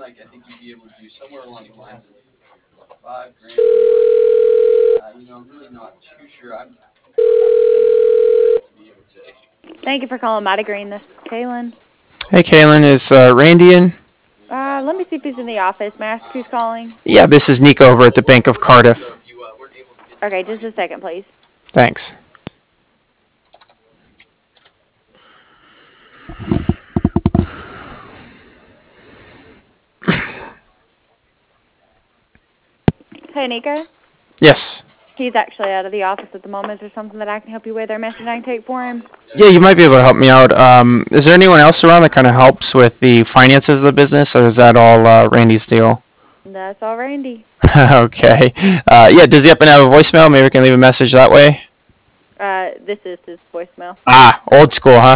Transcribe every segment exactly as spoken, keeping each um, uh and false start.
like I think you'd be able to do somewhere along the lines of five grand. Uh, you know, I'm really not too sure. I'm to be able to. Thank you for calling Mighty Green. This is Kaylin. Hey, Kaylin, is uh, Randy in? Uh, let me see if he's in the office. May I ask who's calling? Yeah, this is Nico over at the Bank of Cardiff. Okay, just a second, please. Thanks. Hey, Nico. Yes. He's actually out of the office at the moment. Is there something that I can help you with or a message I can take for him? Yeah, you might be able to help me out. Um, is there anyone else around that kind of helps with the finances of the business, or is that all uh, Randy's deal? That's all, Randy. Okay. Uh, yeah, does he happen to have a voicemail? Maybe we can leave a message that way. Uh, this is his voicemail. Ah, old school, huh?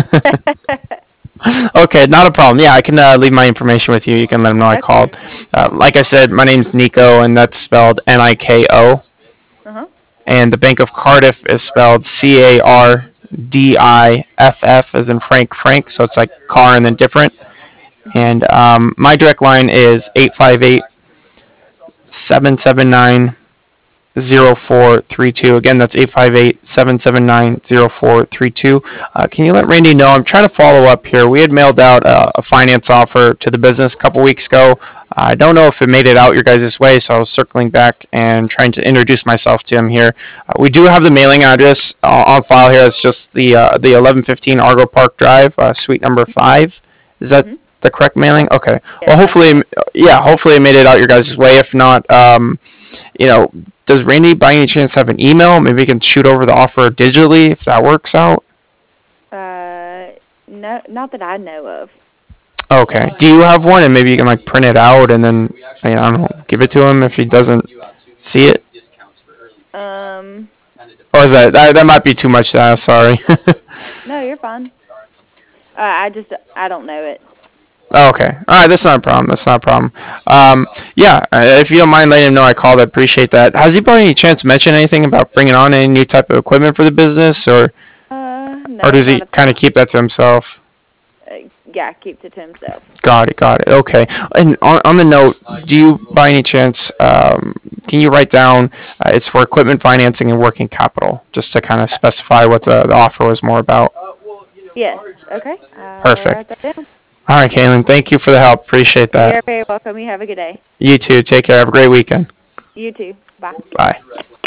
Okay, not a problem. Yeah, I can uh, leave my information with you. You can let him know I Okay. called. Uh, like I said, my name's Nico, and that's spelled N I K O. Uh-huh. And the Bank of Cardiff is spelled C A R D I F F, as in Frank Frank. So it's like car and then different. And um, my direct line is eight five eight, seven seven nine, zero four three two. Again, that's eight five eight, seven seven nine, zero four three two. Uh, can you let Randy know? I'm trying to follow up here. We had mailed out a, a finance offer to the business a couple weeks ago. I don't know if it made it out your guys' way, so I was circling back and trying to introduce myself to him here. Uh, we do have the mailing address uh, on file here. It's just the uh, the eleven fifteen Argo Park Drive, uh, suite number five. Is that Mm-hmm. the correct mailing? Okay. Yes, Well, hopefully, right. yeah, hopefully it made it out your guys' way. If not, um, you know, does Randy by any chance have an email? Maybe we can shoot over the offer digitally if that works out. Uh, no, not that I know of. Okay. Do you have one, and maybe you can like print it out and then I, mean, I don't know, give it to him if he doesn't see it? Um, Or is that that, that might be too much to ask? Sorry. no, you're fine. Uh, I just, I don't know it. Okay. All right. That's not a problem. That's not a problem. Um, yeah. uh, If you don't mind letting him know I called, I appreciate that. Has he by any chance mentioned anything about bringing on any new type of equipment for the business, or Uh, no, or does he not a, kind of keep that to himself? uh, yeah, keeps it to himself. Got it, got it. Okay. And on, on the note, do you, by any chance, um, can you write down uh, it's for equipment financing and working capital, just to kind of specify what the, the offer was more about? Yes, okay. I will write Perfect. that down. All right, Kaylin, thank you for the help. Appreciate that. You're very welcome. You have a good day. You too. Take care. Have a great weekend. You too. Bye. Bye.